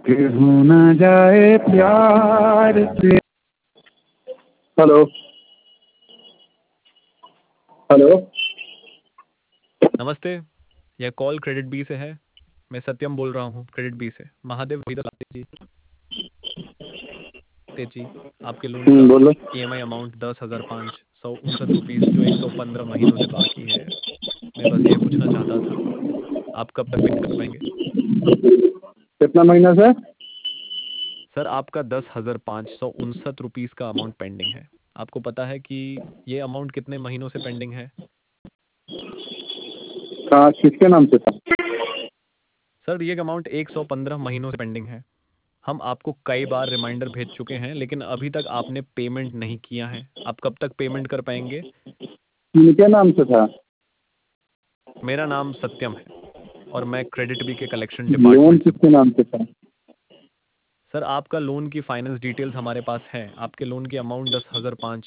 कि हो ना जाए प्यार से। Hello hello. नमस्ते, यह कॉल क्रेडिट बी से है। मैं सत्यम बोल रहा हूँ क्रेडिट बी से। महादेव जी, जी आपके लोन का बोलो। ईएमआई अमाउंट 10,559 रुपीज़ जो 115 महीनों से बाकी है। मैं बस ये पूछना चाहता था, आप कब तक पेमेंट कर पाएंगे? कितना महीना से? सर, आपका 10,559 रुपीज़ का अमाउंट पेंडिंग है। आपको पता है कि ये अमाउंट कितने महीनों से पेंडिंग है? कहाँ, किसके नाम से था? सर, ये अमाउंट 115 महीनों से पेंडिंग है। हम आपको कई बार रिमाइंडर भेज चुके हैं, लेकिन अभी तक आपने पेमेंट नहीं किया है। आप कब तक पेमेंट कर पाएंगे? किनके नाम से था? मेरा नाम सत्यम है और मैं क्रेडिट बी के कलेक्शन लोन डिपार्टमेंट से। किसके नाम से था? सर, आपका लोन की फाइनेंस डिटेल्स हमारे पास है। आपके लोन की अमाउंट 10,500